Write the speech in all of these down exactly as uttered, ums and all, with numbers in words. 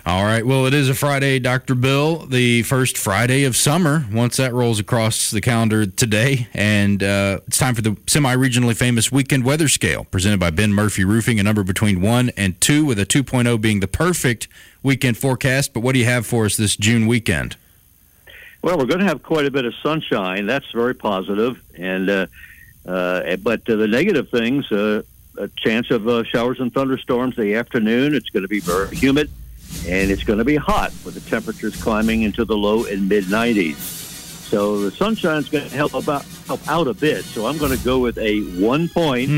All right. Well, it is a Friday, Doctor Bill, the first Friday of summer, once that rolls across the calendar today. And uh, it's time for the semi-regionally famous weekend weather scale presented by Ben Murphy Roofing, a number between one and two, with a two point oh being the perfect weekend forecast. But what do you have for us this June weekend? Well, we're going to have quite a bit of sunshine. That's very positive. And uh, uh, but uh, the negative things, uh, a chance of uh, showers and thunderstorms in the afternoon. It's going to be very humid. And it's going to be hot with the temperatures climbing into the low and mid nineties. So the sunshine is going to help about help out a bit. So I'm going to go with a one point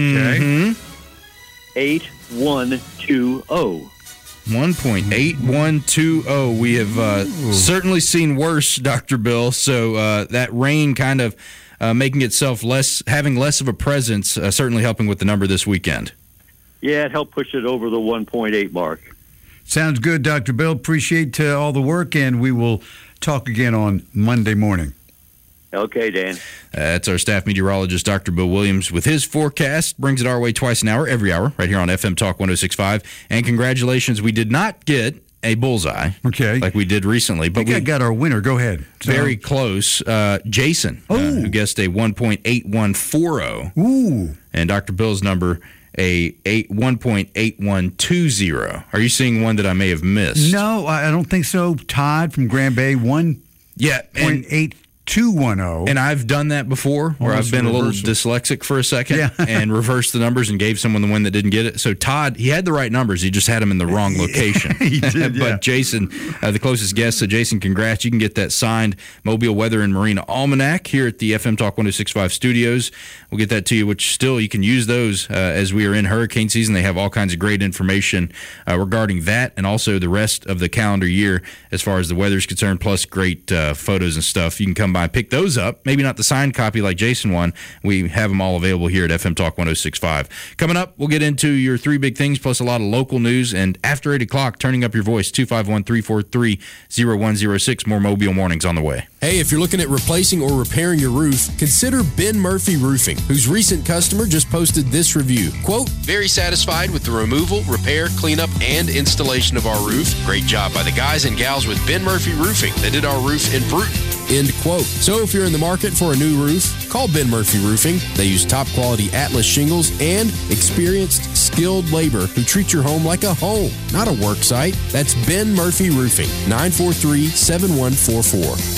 eight one two oh. one point eight one two oh. We have uh, certainly seen worse, Doctor Bill. So uh, that rain kind of uh, making itself less, having less of a presence, uh, certainly helping with the number this weekend. Yeah, it helped push it over the one point eight mark. Sounds good, Doctor Bill. Appreciate uh, all the work, and we will talk again on Monday morning. Okay, Dan. Uh, that's our staff meteorologist, Doctor Bill Williams, with his forecast. Brings it our way twice an hour, every hour, right here on F M Talk one oh six point five. And congratulations, we did not get a bullseye, okay, like we did recently. But we we got our winner. Go ahead. Very so. close. Uh, Jason, uh, who guessed a one point eight one four oh. Ooh. And Doctor Bill's number, a eight, one point eight one two oh. Are you seeing one that I may have missed? No, I don't think so. Todd from Grand Bay, one yeah, point eight two one oh. And I've done that before, where Almost I've been a little reversal. dyslexic for a second Yeah. and reversed the numbers and gave someone the one that didn't get it. So Todd, he had the right numbers. He just had them in the wrong location. He did, yeah. But Jason, uh, the closest guest. So Jason, congrats. You can get that signed Mobile Weather and Marina Almanac here at the F M Talk one oh six point five studios. We'll get that to you, which still you can use those uh, as we are in hurricane season. They have all kinds of great information uh, regarding that and also the rest of the calendar year as far as the weather is concerned, plus great uh, photos and stuff. You can come by and pick those up. Maybe not the signed copy like Jason won. We have them all available here at F M Talk one oh six point five. Coming up, we'll get into your three big things plus a lot of local news. And after eight o'clock, turning up your voice, two five one, three four three, oh one oh six. More Mobile Mornings on the way. Hey, if you're looking at replacing or repairing your roof, consider Ben Murphy Roofing, whose recent customer just posted this review. Quote, very satisfied with the removal, repair, cleanup, and installation of our roof. Great job by the guys and gals with Ben Murphy Roofing that did our roof in Bruton. End quote. So if you're in the market for a new roof, call Ben Murphy Roofing. They use top quality Atlas shingles and experienced, skilled labor who treat your home like a home, not a work site. That's Ben Murphy Roofing, nine four three, seven one four four.